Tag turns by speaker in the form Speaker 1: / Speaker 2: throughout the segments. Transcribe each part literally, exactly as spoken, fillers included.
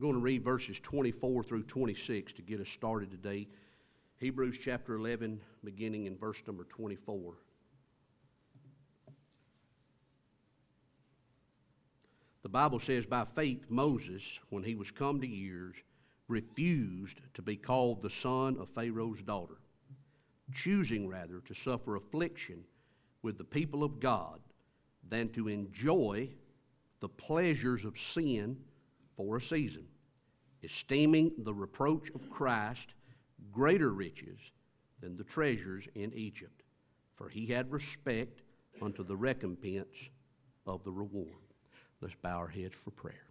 Speaker 1: We're going to read verses twenty-four through twenty-six to get us started today. Hebrews chapter eleven, beginning in verse number twenty-four. The Bible says, by faith Moses, when he was come to years, refused to be called the son of Pharaoh's daughter, choosing rather to suffer affliction with the people of God than to enjoy the pleasures of sin for a season, esteeming the reproach of Christ greater riches than the treasures in Egypt, for he had respect unto the recompense of the reward. Let's bow our heads for prayer.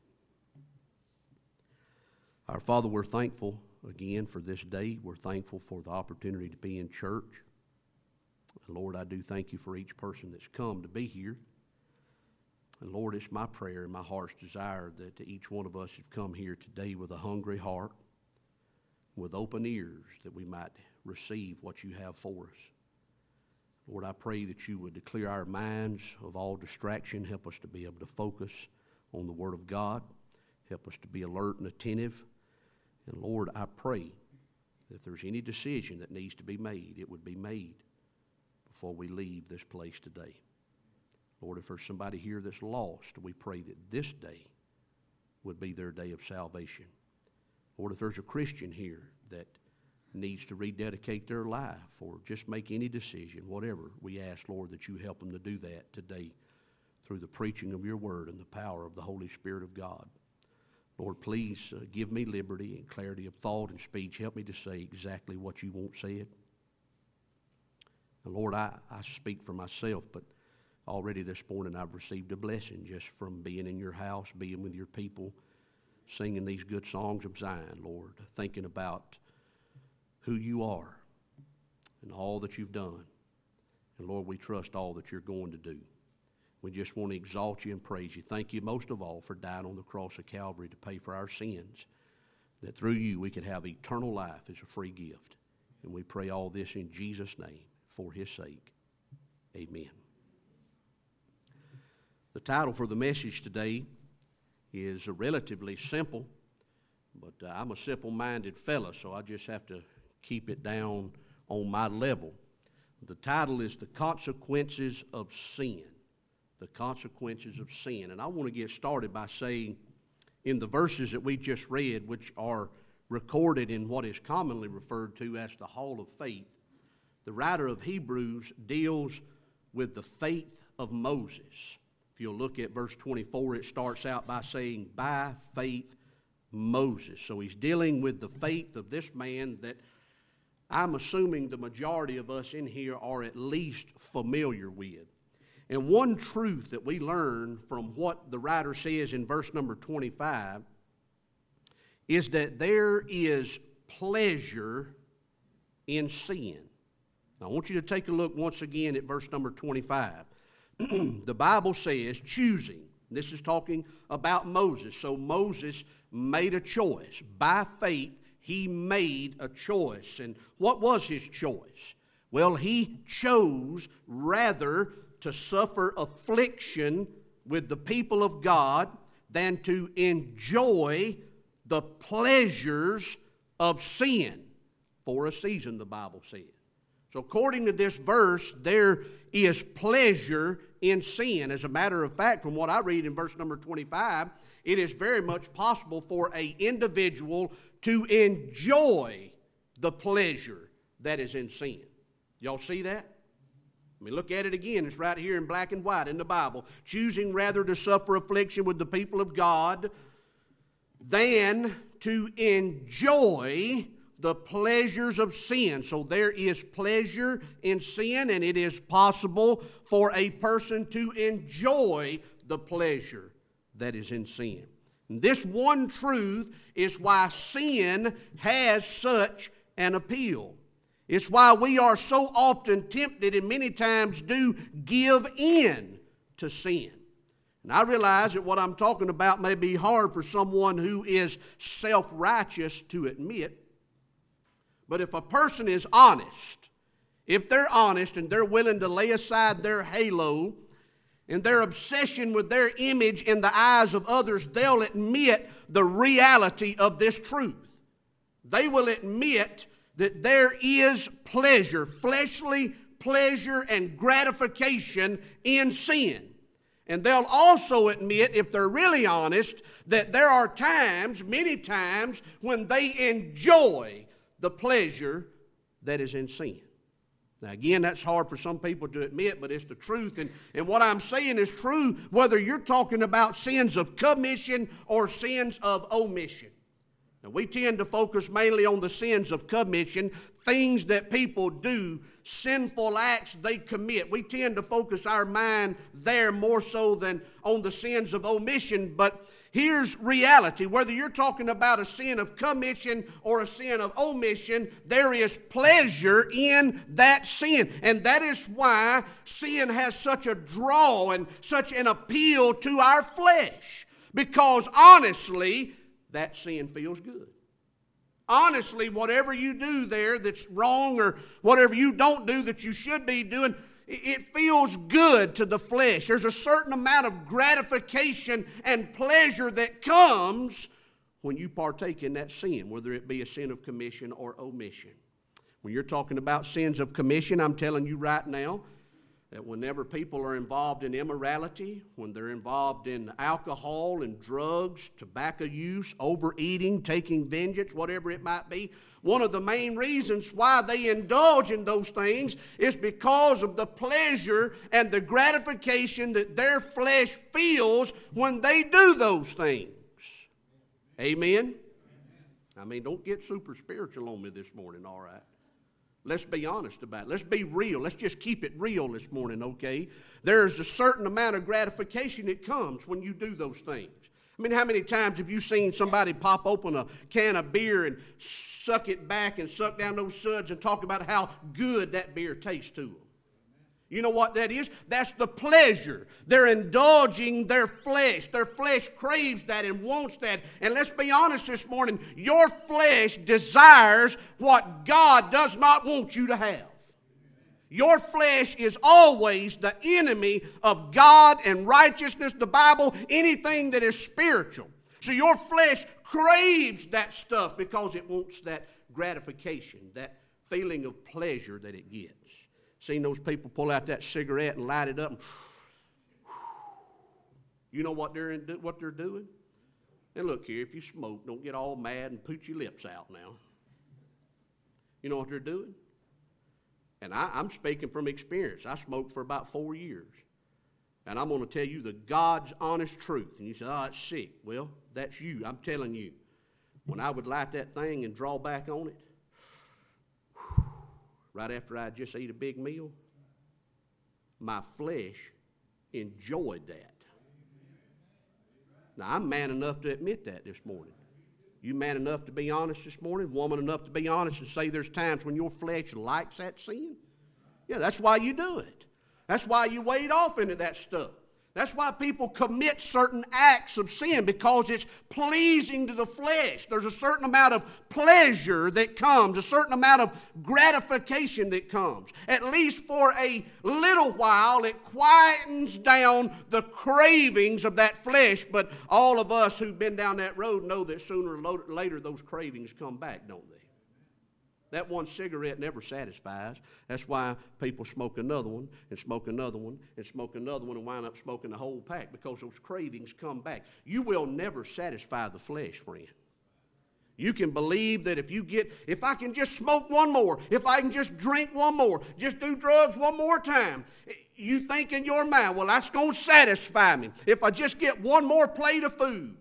Speaker 1: Our Father, we're thankful again for this day. We're thankful for the opportunity to be in church. And Lord, I do thank you for each person that's come to be here. And Lord, it's my prayer and my heart's desire that each one of us have come here today with a hungry heart, with open ears, that we might receive what you have for us. Lord, I pray that you would clear our minds of all distraction, help us to be able to focus on the Word of God, help us to be alert and attentive. And Lord, I pray that if there's any decision that needs to be made, it would be made before we leave this place today. Lord, if there's somebody here that's lost, we pray that this day would be their day of salvation. Lord, if there's a Christian here that needs to rededicate their life or just make any decision, whatever, we ask, Lord, that you help them to do that today through the preaching of your word and the power of the Holy Spirit of God. Lord, please uh, give me liberty and clarity of thought and speech. Help me to say exactly what you want said. And Lord, I, I speak for myself, but already this morning I've received a blessing just from being in your house, being with your people, singing these good songs of Zion, Lord, thinking about who you are and all that you've done. And Lord, we trust all that you're going to do. We just want to exalt you and praise you. Thank you most of all for dying on the cross of Calvary to pay for our sins, that through you we could have eternal life as a free gift. And we pray all this in Jesus' name for his sake. Amen. The title for the message today is relatively simple, but uh, I'm a simple-minded fella, so I just have to keep it down on my level. The title is The Consequences of Sin. The Consequences of Sin. And I want to get started by saying, in the verses that we just read, which are recorded in what is commonly referred to as the Hall of Faith, the writer of Hebrews deals with the faith of Moses. If you'll look at verse twenty-four, it starts out by saying, by faith Moses. So he's dealing with the faith of this man that I'm assuming the majority of us in here are at least familiar with. And one truth that we learn from what the writer says in verse number twenty-five is that there is pleasure in sin. Now, I want you to take a look once again at verse number twenty-five. The Bible says choosing. This is talking about Moses. So Moses made a choice. By faith, he made a choice. And what was his choice? Well, he chose rather to suffer affliction with the people of God than to enjoy the pleasures of sin for a season, the Bible says. So according to this verse, there is pleasure in sin. As a matter of fact, from what I read in verse number twenty-five, it is very much possible for an individual to enjoy the pleasure that is in sin. Y'all see that? I mean, look at it again. It's right here in black and white in the Bible. Choosing rather to suffer affliction with the people of God than to enjoy the pleasures of sin. So there is pleasure in sin, and it is possible for a person to enjoy the pleasure that is in sin. And this one truth is why sin has such an appeal. It's why we are so often tempted and many times do give in to sin. And I realize that what I'm talking about may be hard for someone who is self-righteous to admit. But if a person is honest, if they're honest and they're willing to lay aside their halo and their obsession with their image in the eyes of others, they'll admit the reality of this truth. They will admit that there is pleasure, fleshly pleasure and gratification in sin. And they'll also admit, if they're really honest, that there are times, many times, when they enjoy the pleasure that is in sin. Now again, that's hard for some people to admit, but it's the truth. And, and what I'm saying is true whether you're talking about sins of commission or sins of omission. Now we tend to focus mainly on the sins of commission, things that people do, sinful acts they commit. We tend to focus our mind there more so than on the sins of omission. But here's reality. Whether you're talking about a sin of commission or a sin of omission, there is pleasure in that sin. And that is why sin has such a draw and such an appeal to our flesh. Because honestly, that sin feels good. Honestly, whatever you do there that's wrong or whatever you don't do that you should be doing, it feels good to the flesh. There's a certain amount of gratification and pleasure that comes when you partake in that sin, whether it be a sin of commission or omission. When you're talking about sins of commission, I'm telling you right now that whenever people are involved in immorality, when they're involved in alcohol and drugs, tobacco use, overeating, taking vengeance, whatever it might be, one of the main reasons why they indulge in those things is because of the pleasure and the gratification that their flesh feels when they do those things. Amen? I mean, don't get super spiritual on me this morning, all right? Let's be honest about it. Let's be real. Let's just keep it real this morning, okay? There's a certain amount of gratification that comes when you do those things. I mean, how many times have you seen somebody pop open a can of beer and suck it back and suck down those suds and talk about how good that beer tastes to them? You know what that is? That's the pleasure. They're indulging their flesh. Their flesh craves that and wants that. And let's be honest this morning, your flesh desires what God does not want you to have. Your flesh is always the enemy of God and righteousness, the Bible, anything that is spiritual. So your flesh craves that stuff because it wants that gratification, that feeling of pleasure that it gets. Seen those people pull out that cigarette and light it up. And you know what they're in, what they're doing? And look here, if you smoke, don't get all mad and put your lips out now. You know what they're doing? And I, I'm speaking from experience. I smoked for about four years. And I'm going to tell you the God's honest truth. And you say, oh, it's sick. Well, that's you. I'm telling you. When I would light that thing and draw back on it, right after I just ate a big meal, my flesh enjoyed that. Now, I'm man enough to admit that this morning. You man enough to be honest this morning? Woman enough to be honest and say there's times when your flesh likes that sin? Yeah, that's why you do it. That's why you wade off into that stuff. That's why people commit certain acts of sin, because it's pleasing to the flesh. There's a certain amount of pleasure that comes, a certain amount of gratification that comes. At least for a little while, it quietens down the cravings of that flesh. But all of us who've been down that road know that sooner or later those cravings come back, don't they? That one cigarette never satisfies. That's why people smoke another one and smoke another one and smoke another one and wind up smoking the whole pack, because those cravings come back. You will never satisfy the flesh, friend. You can believe that if you get, if I can just smoke one more, if I can just drink one more, just do drugs one more time, you think in your mind, well, that's going to satisfy me if I just get one more plate of food.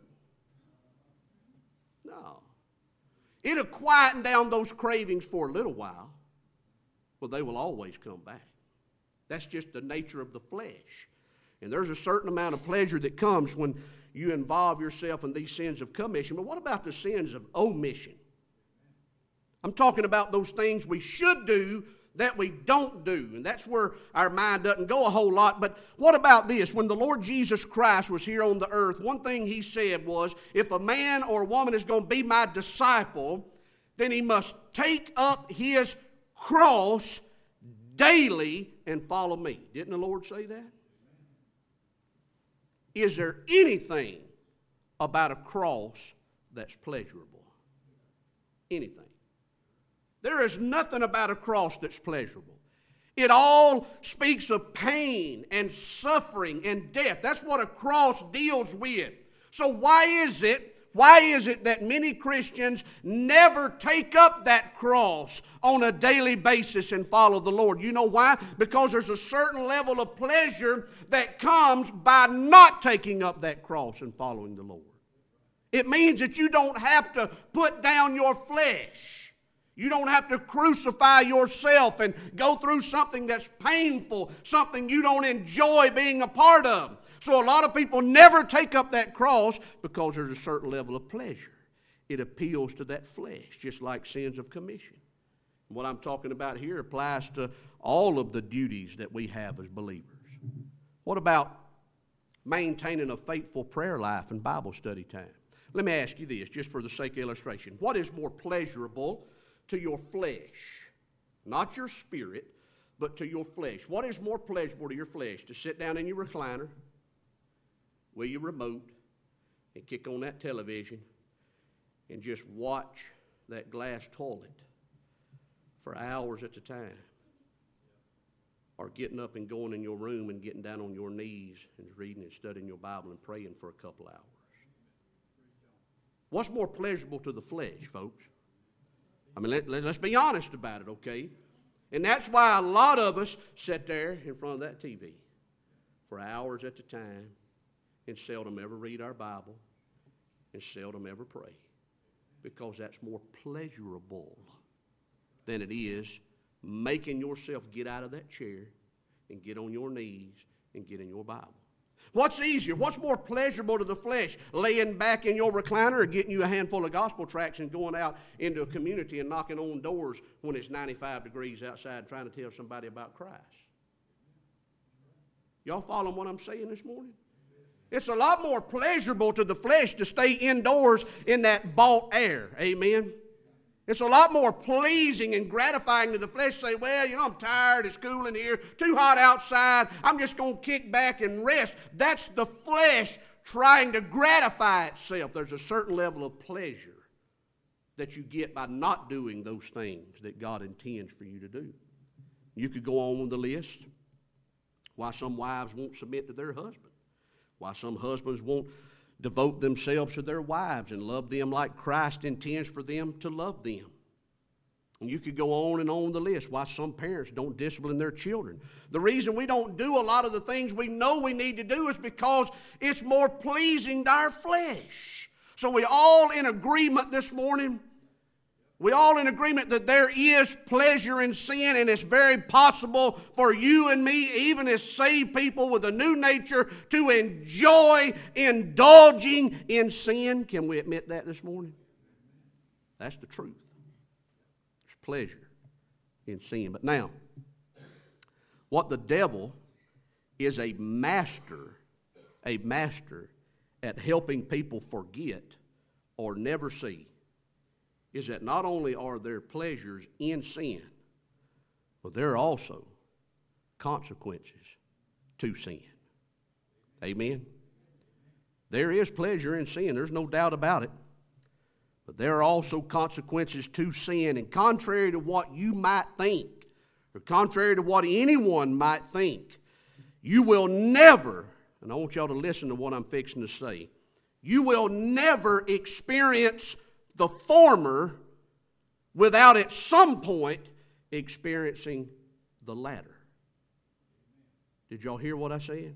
Speaker 1: It'll quieten down those cravings for a little while, but they will always come back. That's just the nature of the flesh. And there's a certain amount of pleasure that comes when you involve yourself in these sins of commission. But what about the sins of omission? I'm talking about those things we should do that we don't do. And that's where our mind doesn't go a whole lot. But what about this? When the Lord Jesus Christ was here on the earth, one thing he said was, if a man or a woman is going to be my disciple, then he must take up his cross daily and follow me. Didn't the Lord say that? is there anything about a cross that's pleasurable? Anything. There is nothing about a cross that's pleasurable. It all speaks of pain and suffering and death. That's what a cross deals with. So why is it, why is it that many Christians never take up that cross on a daily basis and follow the Lord? You know why? Because there's a certain level of pleasure that comes by not taking up that cross and following the Lord. It means that you don't have to put down your flesh. You don't have to crucify yourself and go through something that's painful, something you don't enjoy being a part of. So a lot of people never take up that cross because there's a certain level of pleasure. It appeals to that flesh, just like sins of commission. What I'm talking about here applies to all of the duties that we have as believers. What about maintaining a faithful prayer life and Bible study time? Let me ask you this, just for the sake of illustration. What is more pleasurable to your flesh? Not your spirit, but to your flesh. What is more pleasurable to your flesh? To sit down in your recliner with your remote and kick on that television and just watch that glass toilet for hours at a time? Or getting up and going in your room and getting down on your knees and reading and studying your Bible and praying for a couple hours? What's more pleasurable to the flesh, folks? I mean, let, let, let's be honest about it, okay? And that's why a lot of us sit there in front of that T V for hours at a time and seldom ever read our Bible and seldom ever pray, because that's more pleasurable than it is making yourself get out of that chair and get on your knees and get in your Bible. What's easier? What's more pleasurable to the flesh? Laying back in your recliner or getting you a handful of gospel tracts and going out into a community and knocking on doors when it's ninety-five degrees outside trying to tell somebody about Christ? Y'all following what I'm saying this morning? It's a lot more pleasurable to the flesh to stay indoors in that bought air. Amen? It's a lot more pleasing and gratifying to the flesh to say, well, you know, I'm tired, it's cool in here, too hot outside, I'm just going to kick back and rest. That's the flesh trying to gratify itself. There's a certain level of pleasure that you get by not doing those things that God intends for you to do. You could go on with the list. Why some wives won't submit to their husband. Why some husbands won't devote themselves to their wives and love them like Christ intends for them to love them. And you could go on and on the list. Why some parents don't discipline their children. The reason we don't do a lot of the things we know we need to do is because it's more pleasing to our flesh. So we all in agreement this morning. We all in agreement that there is pleasure in sin, and it's very possible for you and me, even as saved people with a new nature, to enjoy indulging in sin. Can we admit that this morning? That's the truth. There's pleasure in sin. But now, what the devil is a master, a master at helping people forget or never see, is that not only are there pleasures in sin, but there are also consequences to sin. Amen? There is pleasure in sin, there's no doubt about it. But there are also consequences to sin. And contrary to what you might think, or contrary to what anyone might think, you will never, and I want y'all to listen to what I'm fixing to say, you will never experience the former without at some point experiencing the latter. Did y'all hear what I said?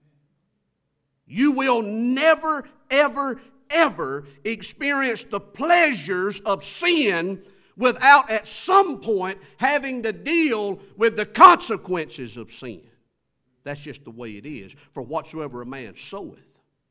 Speaker 1: You will never, ever, ever experience the pleasures of sin without at some point having to deal with the consequences of sin. That's just the way it is. For whatsoever a man soweth,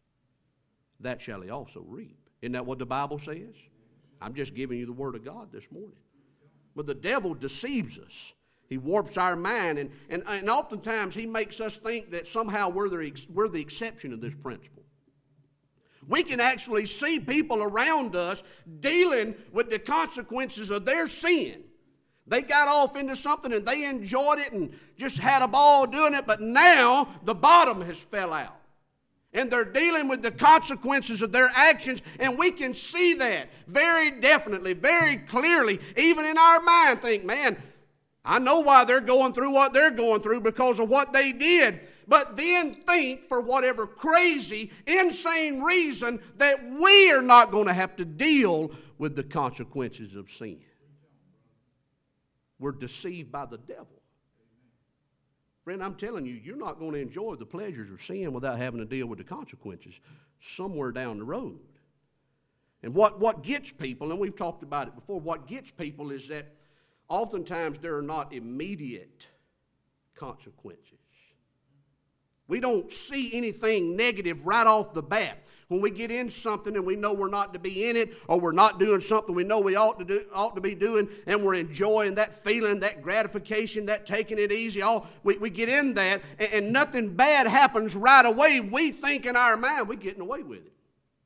Speaker 1: that shall he also reap. Isn't that what the Bible says? I'm just giving you the Word of God this morning. But the devil deceives us. He warps our mind, and, and, and oftentimes he makes us think that somehow we're the, we're the exception of this principle. We can actually see people around us dealing with the consequences of their sin. They got off into something and they enjoyed it and just had a ball doing it, but now the bottom has fell out. And they're dealing with the consequences of their actions, and we can see that very definitely, very clearly, even in our mind. Think, man, I know why they're going through what they're going through because of what they did. But then think, for whatever crazy, insane reason, that we are not going to have to deal with the consequences of sin. We're deceived by the devil. Friend, I'm telling you, you're not going to enjoy the pleasures of sin without having to deal with the consequences somewhere down the road. And what, what gets people, and we've talked about it before, what gets people is that oftentimes there are not immediate consequences. We don't see anything negative right off the bat. When we get in something and we know we're not to be in it, or we're not doing something we know we ought to do, ought to be doing, and we're enjoying that feeling, that gratification, that taking it easy, all we, we get in that, and, and nothing bad happens right away. We think in our mind we're getting away with it.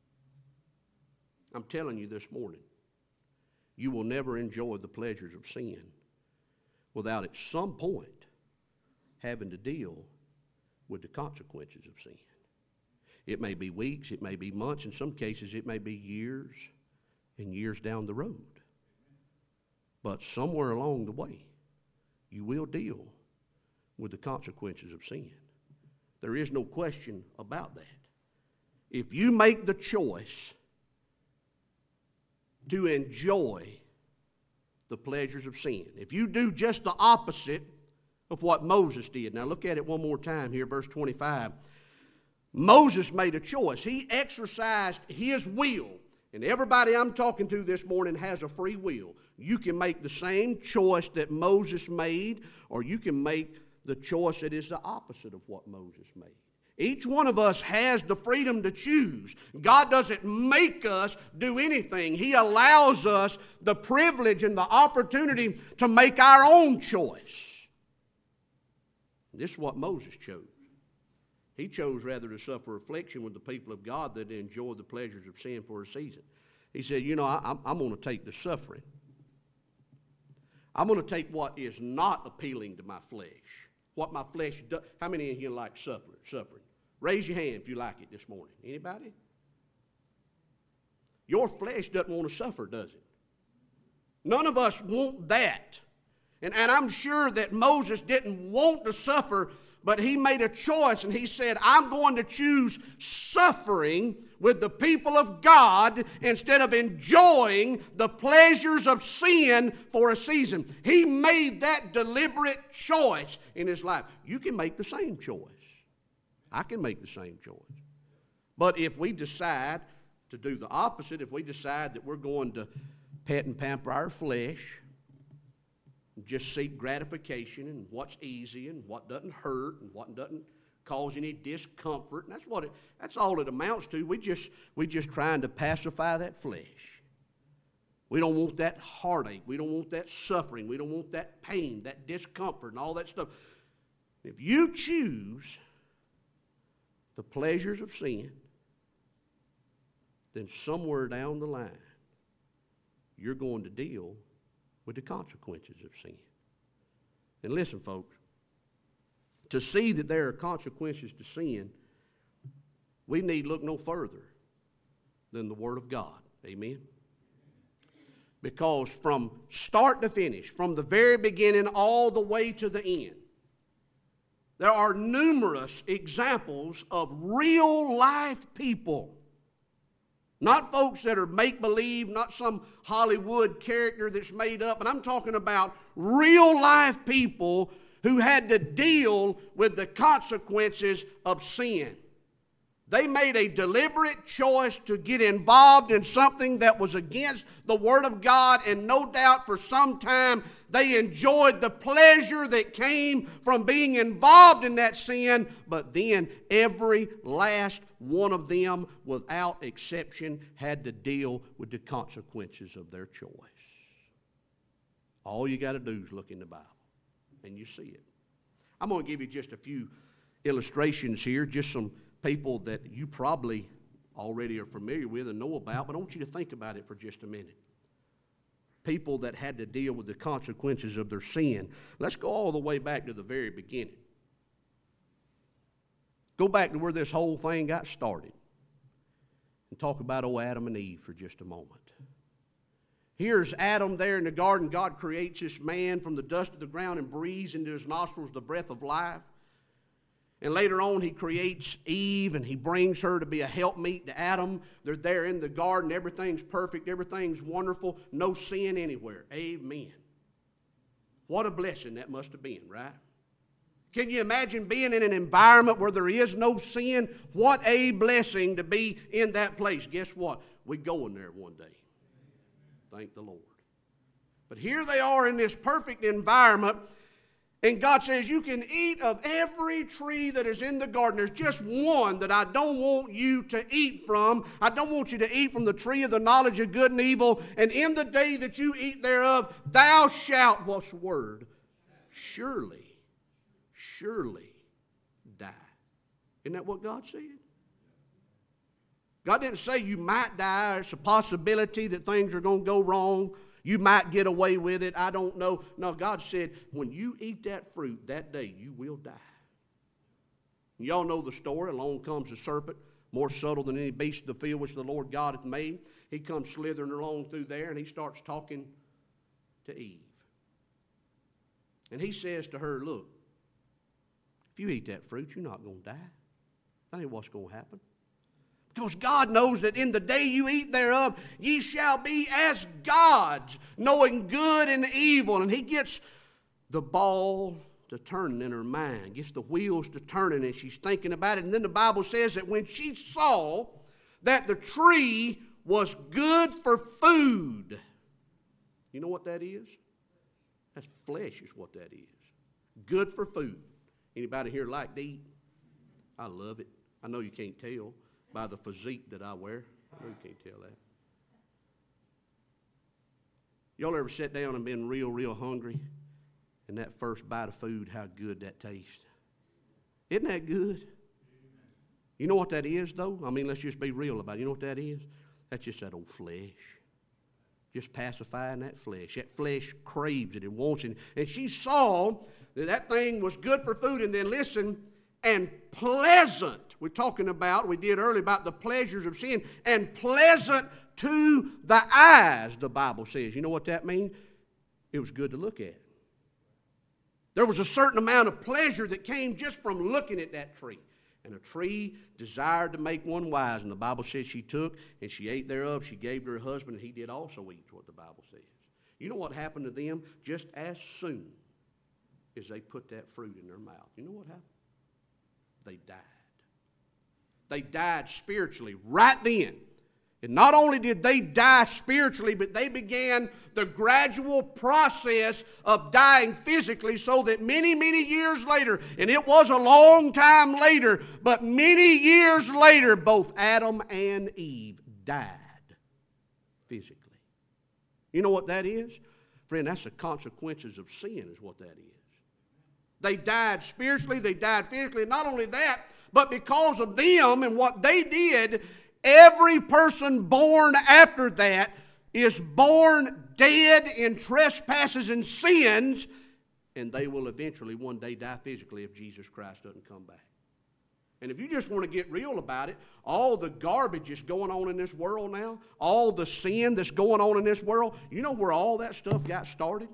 Speaker 1: I'm telling you this morning, you will never enjoy the pleasures of sin without at some point having to deal with the consequences of sin. It may be weeks, it may be months, in some cases it may be years and years down the road. But somewhere along the way, you will deal with the consequences of sin. There is no question about that. If you make the choice to enjoy the pleasures of sin, if you do just the opposite of what Moses did. Now look at it one more time here, verse twenty-five. Moses made a choice. He exercised his will. And everybody I'm talking to this morning has a free will. You can make the same choice that Moses made, or you can make the choice that is the opposite of what Moses made. Each one of us has the freedom to choose. God doesn't make us do anything. He allows us the privilege and the opportunity to make our own choice. This is what Moses chose. He chose rather to suffer affliction with the people of God than to enjoy the pleasures of sin for a season. He said, you know, I, I'm, I'm going to take the suffering. I'm going to take what is not appealing to my flesh. What my flesh does. How many of you like suffering? Suffering? Raise your hand if you like it this morning. Anybody? Your flesh doesn't want to suffer, does it? None of us want that. And, and I'm sure that Moses didn't want to suffer, but he made a choice and he said, I'm going to choose suffering with the people of God instead of enjoying the pleasures of sin for a season. He made that deliberate choice in his life. You can make the same choice. I can make the same choice. But if we decide to do the opposite, if we decide that we're going to pet and pamper our flesh, just seek gratification and what's easy and what doesn't hurt and what doesn't cause any discomfort, and that's what it, that's all it amounts to. We just we just trying to pacify that flesh. We don't want that heartache. We don't want that suffering. We don't want that pain, that discomfort, and all that stuff. If you choose the pleasures of sin, then somewhere down the line, you're going to deal with the consequences of sin. And listen, folks, to see that there are consequences to sin, we need look no further than the Word of God. Amen? Because from start to finish, from the very beginning all the way to the end, there are numerous examples of real life people. Not folks that are make-believe, not some Hollywood character that's made up. And I'm talking about real-life people who had to deal with the consequences of sin. They made a deliberate choice to get involved in something that was against the Word of God, and no doubt for some time they enjoyed the pleasure that came from being involved in that sin, but then every last one of them, without exception, had to deal with the consequences of their choice. All you got to do is look in the Bible, and you see it. I'm going to give you just a few illustrations here, just some people that you probably already are familiar with and know about, but I want you to think about it for just a minute. People that had to deal with the consequences of their sin. Let's go all the way back to the very beginning. Go back to where this whole thing got started and talk about old Adam and Eve for just a moment. Here's Adam there in the garden. God creates this man from the dust of the ground and breathes into his nostrils the breath of life. And later on, he creates Eve, and he brings her to be a helpmeet to Adam. They're there in the garden. Everything's perfect. Everything's wonderful. No sin anywhere. Amen. What a blessing that must have been, right? Can you imagine being in an environment where there is no sin? What a blessing to be in that place. Guess what? We're going there one day. Thank the Lord. But here they are in this perfect environment, and God says, you can eat of every tree that is in the garden. There's just one that I don't want you to eat from. I don't want you to eat from the tree of the knowledge of good and evil. And in the day that you eat thereof, thou shalt, what's the word? Surely, surely die. Isn't that what God said? God didn't say you might die. It's a possibility that things are going to go wrong. You might get away with it. I don't know. No, God said, when you eat that fruit, that day you will die. Y'all know the story. Along comes the serpent, more subtle than any beast of the field which the Lord God hath made. He comes slithering along through there, and he starts talking to Eve. And he says to her, look, if you eat that fruit, you're not going to die. That ain't what's going to happen. Because God knows that in the day you eat thereof, ye shall be as gods, knowing good and evil. And he gets the ball to turning in her mind, gets the wheels to turning, and she's thinking about it. And then the Bible says that when she saw that the tree was good for food, you know what that is? That's flesh is what that is. Good for food. Anybody here like to eat? I love it. I know you can't tell by the physique that I wear. I know you can't tell that. Y'all ever sat down and been real, real hungry, and that first bite of food, how good that tastes? Isn't that good? You know what that is, though? I mean, let's just be real about it. You know what that is? That's just that old flesh. Just pacifying that flesh. That flesh craves it and wants it. And she saw that that thing was good for food, and then listen, and pleasant. We're talking about, we did earlier about the pleasures of sin, and pleasant to the eyes, the Bible says. You know what that means? It was good to look at. There was a certain amount of pleasure that came just from looking at that tree. And a tree desired to make one wise. And the Bible says she took and she ate thereof. She gave to her husband, and he did also eat, what the Bible says. You know what happened to them? Just as soon as they put that fruit in their mouth. You know what happened? They died. They died spiritually right then. And not only did they die spiritually, but they began the gradual process of dying physically, so that many, many years later, and it was a long time later, but many years later, both Adam and Eve died physically. You know what that is? Friend, that's the consequences of sin is what that is. They died spiritually, they died physically. Not only that, but because of them and what they did, every person born after that is born dead in trespasses and sins, and they will eventually one day die physically if Jesus Christ doesn't come back. And if you just want to get real about it, all the garbage that's going on in this world now, all the sin that's going on in this world, you know where all that stuff got started?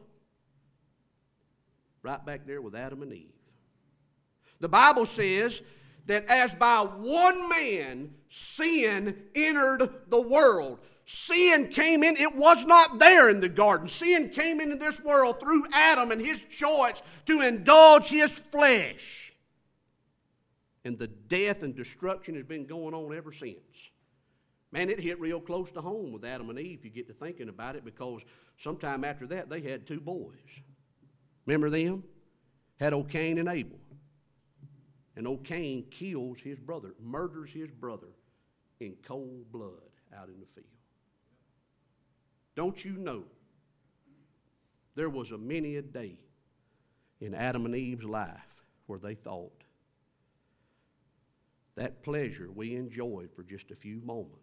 Speaker 1: Right back there with Adam and Eve. The Bible says that as by one man sin entered the world. Sin came in, it was not there in the garden. Sin came into this world through Adam and his choice to indulge his flesh. And the death and destruction has been going on ever since. Man, it hit real close to home with Adam and Eve, if you get to thinking about it, because sometime after that, they had two boys. Remember them? Had old Cain and Abel. And old Cain kills his brother, murders his brother in cold blood out in the field. Don't you know there was a many a day in Adam and Eve's life where they thought that pleasure we enjoyed for just a few moments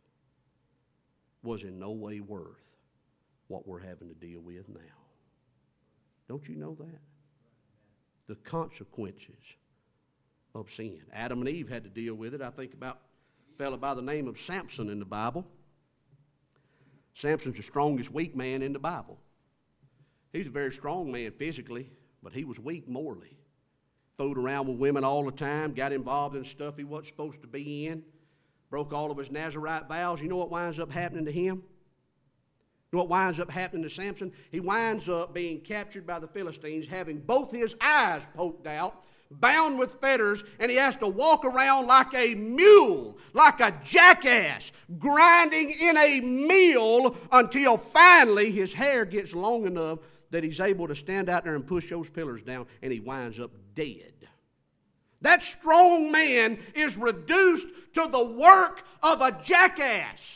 Speaker 1: was in no way worth what we're having to deal with now. Don't you know that? The consequences of sin. Adam and Eve had to deal with it. I think about a fellow by the name of Samson in the Bible. Samson's the strongest weak man in the Bible. He's a very strong man physically, but he was weak morally. Fooled around with women all the time, got involved in stuff he wasn't supposed to be in, broke all of his Nazirite vows. You know what winds up happening to him? You know what winds up happening to Samson? He winds up being captured by the Philistines, having both his eyes poked out, bound with fetters, and he has to walk around like a mule, like a jackass, grinding in a mill until finally his hair gets long enough that he's able to stand out there and push those pillars down, and he winds up dead. That strong man is reduced to the work of a jackass.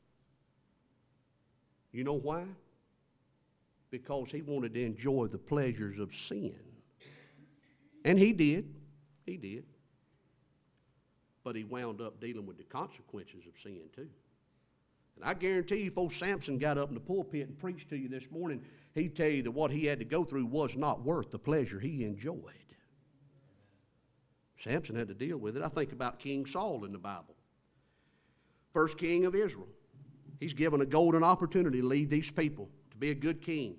Speaker 1: You know why? Because he wanted to enjoy the pleasures of sin. And he did. He did. But he wound up dealing with the consequences of sin too. And I guarantee you, if old Samson got up in the pulpit and preached to you this morning, he'd tell you that what he had to go through was not worth the pleasure he enjoyed. Samson had to deal with it. I think about King Saul in the Bible. First king of Israel. He's given a golden opportunity to lead these people, to be a good king.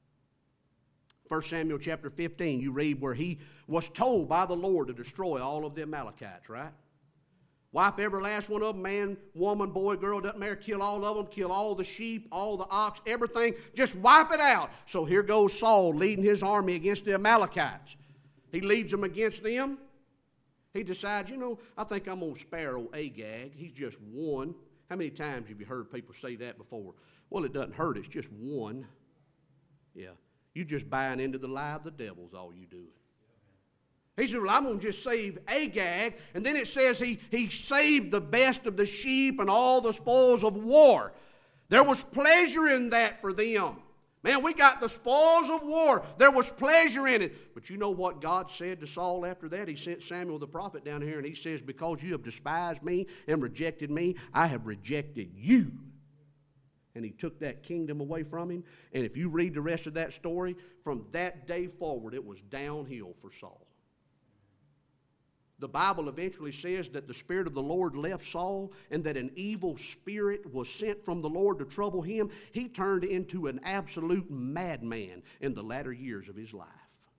Speaker 1: First Samuel chapter fifteen, you read where he was told by the Lord to destroy all of the Amalekites, right? Wipe every last one of them, man, woman, boy, girl, doesn't matter, kill all of them, kill all the sheep, all the ox, everything, just wipe it out. So here goes Saul leading his army against the Amalekites. He leads them against them. He decides, you know, I think I'm going to spare old Agag. He's just one. How many times have you heard people say that before? Well, it doesn't hurt. It's just one. Yeah. You're just buying into the lie of the devil is all you do. He said, well, I'm going to just save Agag. And then it says he, he saved the best of the sheep and all the spoils of war. There was pleasure in that for them. Man, we got the spoils of war. There was pleasure in it. But you know what God said to Saul after that? He sent Samuel the prophet down here and he says, because you have despised me and rejected me, I have rejected you. And he took that kingdom away from him. And if you read the rest of that story, from that day forward, it was downhill for Saul. The Bible eventually says that the Spirit of the Lord left Saul and that an evil spirit was sent from the Lord to trouble him. He turned into an absolute madman in the latter years of his life.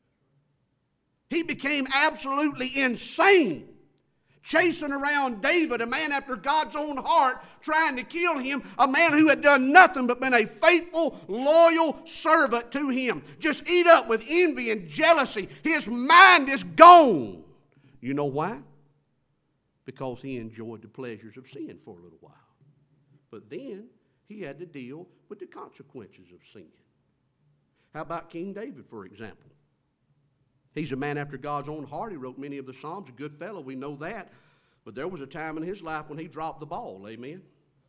Speaker 1: He became absolutely insane, chasing around David, a man after God's own heart, trying to kill him, a man who had done nothing but been a faithful, loyal servant to him. Just eat up with envy and jealousy. His mind is gone. You know why? Because he enjoyed the pleasures of sin for a little while. But then he had to deal with the consequences of sin. How about King David, for example? He's a man after God's own heart. He wrote many of the Psalms, a good fellow, we know that. But there was a time in his life when he dropped the ball, amen?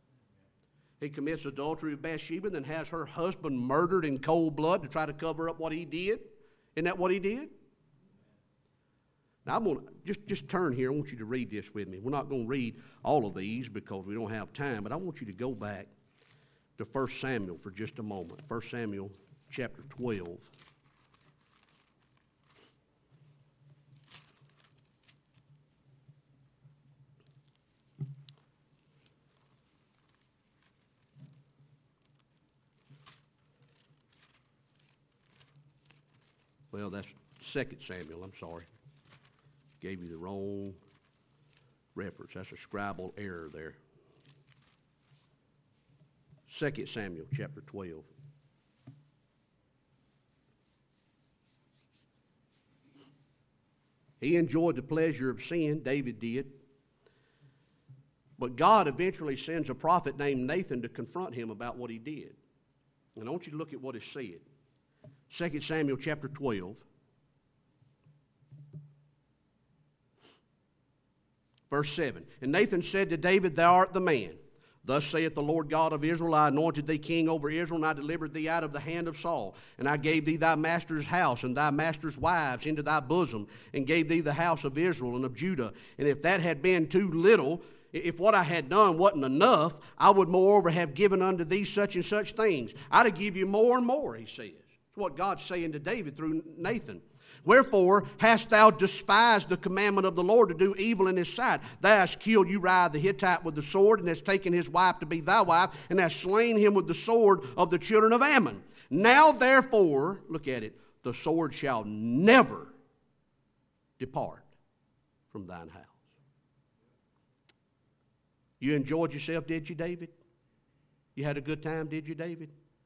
Speaker 1: He commits adultery with Bathsheba and then has her husband murdered in cold blood to try to cover up what he did. Isn't that what he did? Now, I'm going to just, just turn here. I want you to read this with me. We're not going to read all of these because we don't have time, but I want you to go back to First Samuel for just a moment. First Samuel chapter twelve. Well, that's Second Samuel, I'm sorry. Gave you the wrong reference. That's a scribal error there. Second Samuel chapter twelve. He enjoyed the pleasure of sin, David did. But God eventually sends a prophet named Nathan to confront him about what he did. And I want you to look at what is said. Second Samuel chapter twelve. Verse seven, and Nathan said to David, thou art the man. Thus saith the Lord God of Israel, I anointed thee king over Israel, and I delivered thee out of the hand of Saul. And I gave thee thy master's house and thy master's wives into thy bosom, and gave thee the house of Israel and of Judah. And if that had been too little, if what I had done wasn't enough, I would moreover have given unto thee such and such things. I'd have give you more and more, he says. That's what God's saying to David through Nathan. Wherefore hast thou despised the commandment of the Lord to do evil in his sight? Thou hast killed Uriah the Hittite with the sword, and hast taken his wife to be thy wife, and hast slain him with the sword of the children of Ammon. Now therefore, look at it, the sword shall never depart from thine house. You enjoyed yourself, did you, David? You had a good time, did you, David?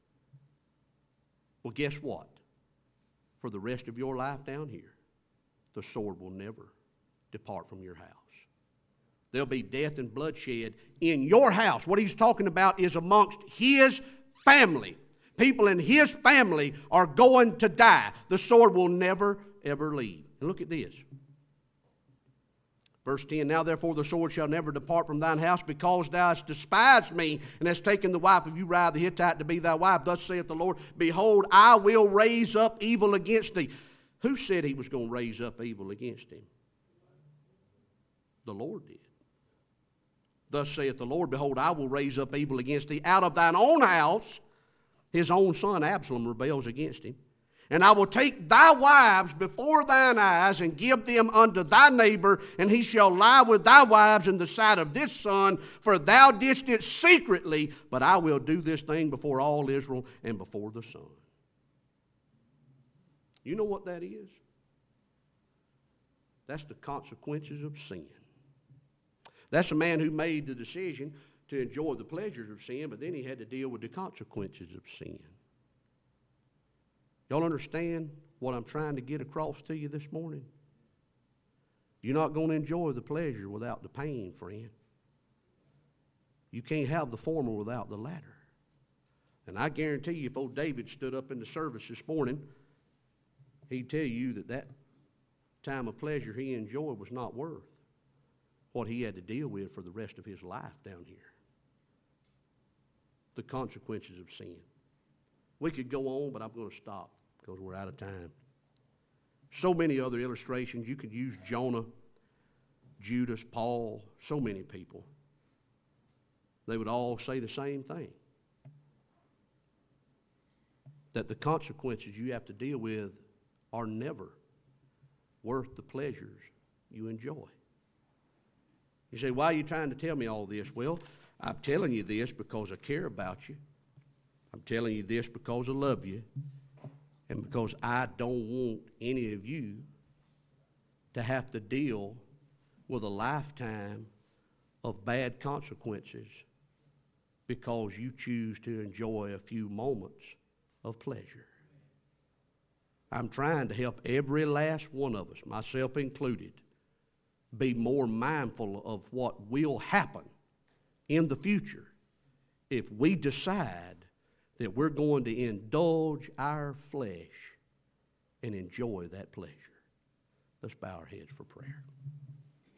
Speaker 1: Well, guess what? For the rest of your life down here, the sword will never depart from your house. There'll be death and bloodshed in your house. What he's talking about is amongst his family. People in his family are going to die. The sword will never, ever leave. And look at this. Verse ten, now therefore the sword shall never depart from thine house, because thou hast despised me, and hast taken the wife of Uriah the Hittite to be thy wife. Thus saith the Lord, behold, I will raise up evil against thee. Who said he was going to raise up evil against him? The Lord did. Thus saith the Lord, behold, I will raise up evil against thee out of thine own house. His own son Absalom rebels against him. And I will take thy wives before thine eyes, and give them unto thy neighbor, and he shall lie with thy wives in the sight of this son, for thou didst it secretly, but I will do this thing before all Israel and before the sun. You know what that is? That's the consequences of sin. That's a man who made the decision to enjoy the pleasures of sin, but then he had to deal with the consequences of sin. Y'all understand what I'm trying to get across to you this morning? You're not going to enjoy the pleasure without the pain, friend. You can't have the former without the latter. And I guarantee you, if old David stood up in the service this morning, he'd tell you that that time of pleasure he enjoyed was not worth what he had to deal with for the rest of his life down here. The consequences of sin. We could go on, but I'm going to stop because we're out of time. So many other illustrations. You could use Jonah, Judas, Paul, so many people. They would all say the same thing. That the consequences you have to deal with are never worth the pleasures you enjoy. You say, why are you trying to tell me all this? Well, I'm telling you this because I care about you. I'm telling you this because I love you, and because I don't want any of you to have to deal with a lifetime of bad consequences because you choose to enjoy a few moments of pleasure. I'm trying to help every last one of us, myself included, be more mindful of what will happen in the future if we decide that we're going to indulge our flesh and enjoy that pleasure. Let's bow our heads for prayer.